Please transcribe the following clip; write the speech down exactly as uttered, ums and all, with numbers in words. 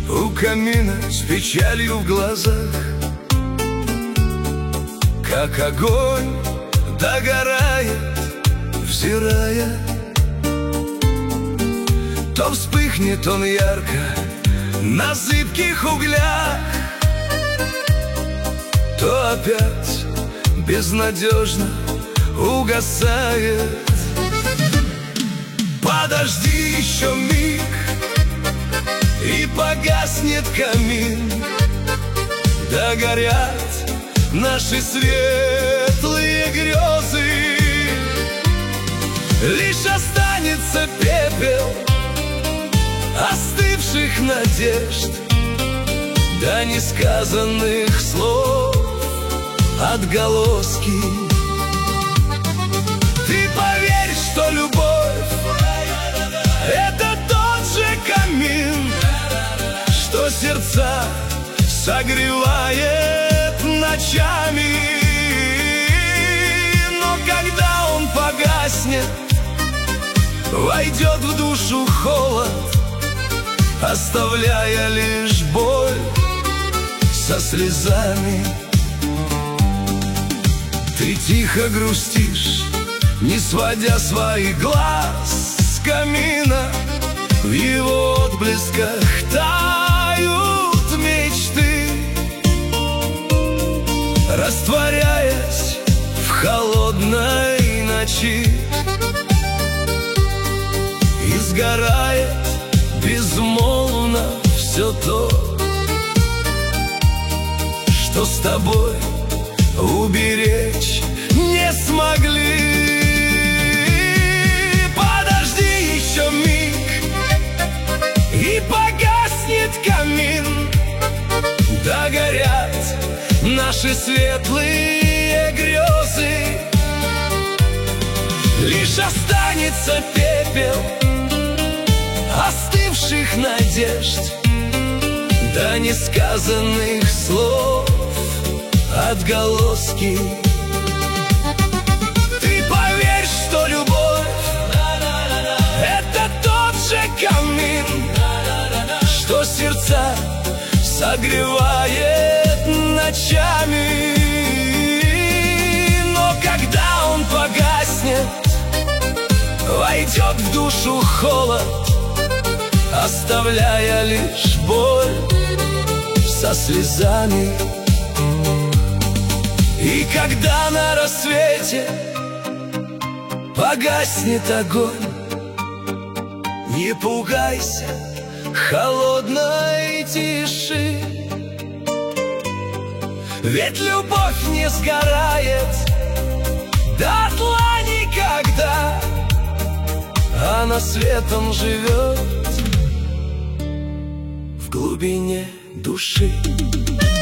у камина с печалью в глазах, как огонь догорает, взирая. То вспыхнет он ярко на зыбких углях, то опять безнадежно угасает. Подожди еще миг, и погаснет камин, догорят наши светлые грезы. Лишь останется пепел остывших надежд, да несказанных слов отголоски. Ты поверь, что любовь — это тот же камин, что сердца согревает ночами. Но когда он погаснет, войдет в душу холод, оставляя лишь боль со слезами. Ты тихо грустишь, не сводя своих глаз с камина. В его отблесках тают мечты, растворяясь в холодной ночи. И сгорает безмолвно все то, что с тобой уберечь не смогли. Подожди еще миг, и погаснет камин, догорят наши светлые грезы. Лишь останется пепел остывших надежд, да несказанных слов отголоски. Ты поверь, что любовь — это тот же камин, что сердца согревает ночами. Но когда он погаснет, войдет в душу холод, оставляя лишь боль со слезами. И когда на рассвете погаснет огонь, не пугайся холодной тиши, ведь любовь не сгорает дотла никогда, она светом живет в глубине души.